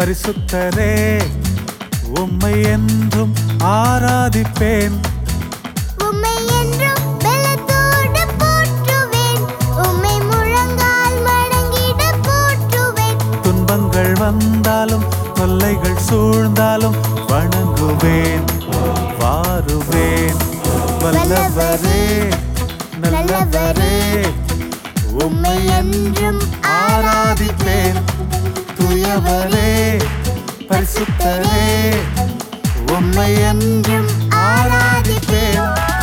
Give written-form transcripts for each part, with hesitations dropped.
பரிசுத்தரே உம்மை என்றும் ஆராதிப்பேன். உம்மை என்றும் பலத்தோடு போற்றுவேன். உம்மை முழங்கால் மடங்கிட போற்றுவேன். துன்பங்கள் வந்தாலும் தொல்லைகள் சூழ்ந்தாலும் வணங்குவேன், வாருவேன். வல்லவரே நல்லவரே உம்மை என்றும் ஆராதிப்பேன். தூயவரே பரிசுத்தரே உம்மை என்றும் ஆராதிப்பேன்.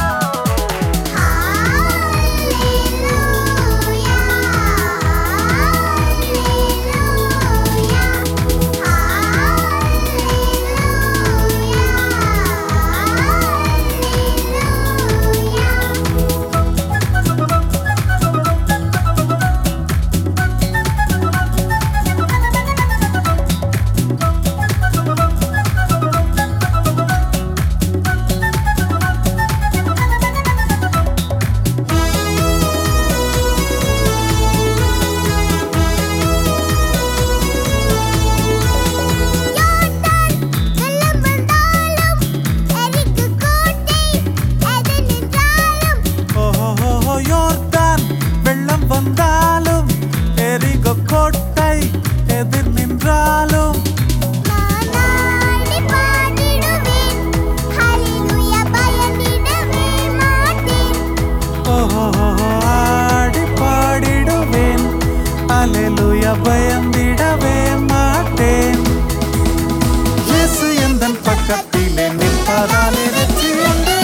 வந்தாலும் எரிகோ கோட்டை எதிர் நின்றாலும் ஆடி பாடிடுவேன், அல்லேலூயா பயந்திடவே மாட்டேன். இயேசு எந்தன் பக்கத்திலே நிற்பதாலே வெற்றி உண்டு.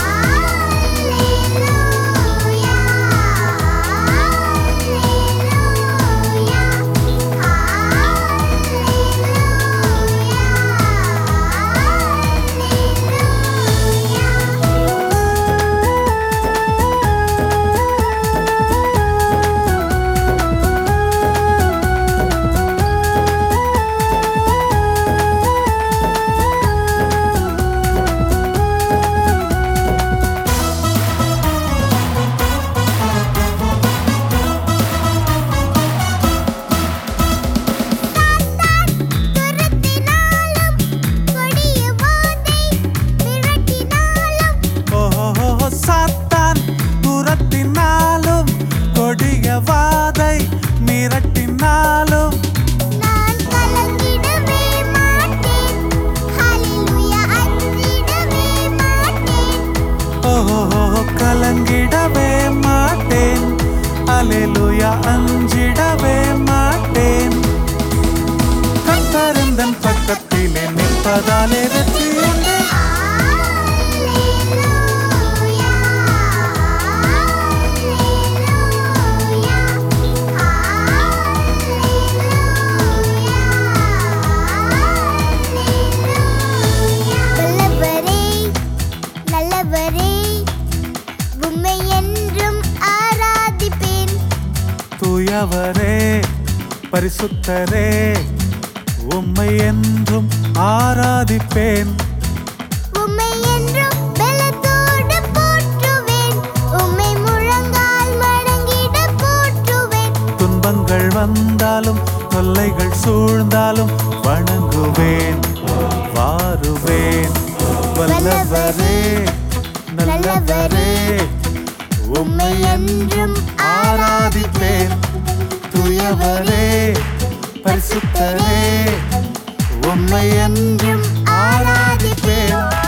சாத்தான் துரத்தினாலும் கொடிய வாதை மிரட்டினாலும் நான் கலங்கிடவே மாட்டேன். ஹல்லேலூயா அஞ்சிடவே மாட்டேன். கலங்கிடவே மாட்டேன், அல்லேலூயா அஞ்சிடவே மாட்டேன். கர்த்தர் எந்தன் பக்கத்திலே நிற்பதாலே வெற்றி உண்டு. உம்மை என்றும் ஆராதிப்பேன். தூயவரே பரிசுத்தரே உம்மை என்றும் ஆராதிப்பேன். உம்மை என்றும் பலத்தோடு போற்றுவேன். உம்மை முழங்கால் மடங்கிட போற்றுவேன். துன்பங்கள் வந்தாலும் தொல்லைகள் சூழ்ந்தாலும் வணங்குவேன், வாருவேன். வல்லவரே நல்லவரே உம்மை என்றும் ஆராதிப்பேன். தூயவரே பரிசுத்தரே உம்மை என்றும் ஆராதிப்பேன்.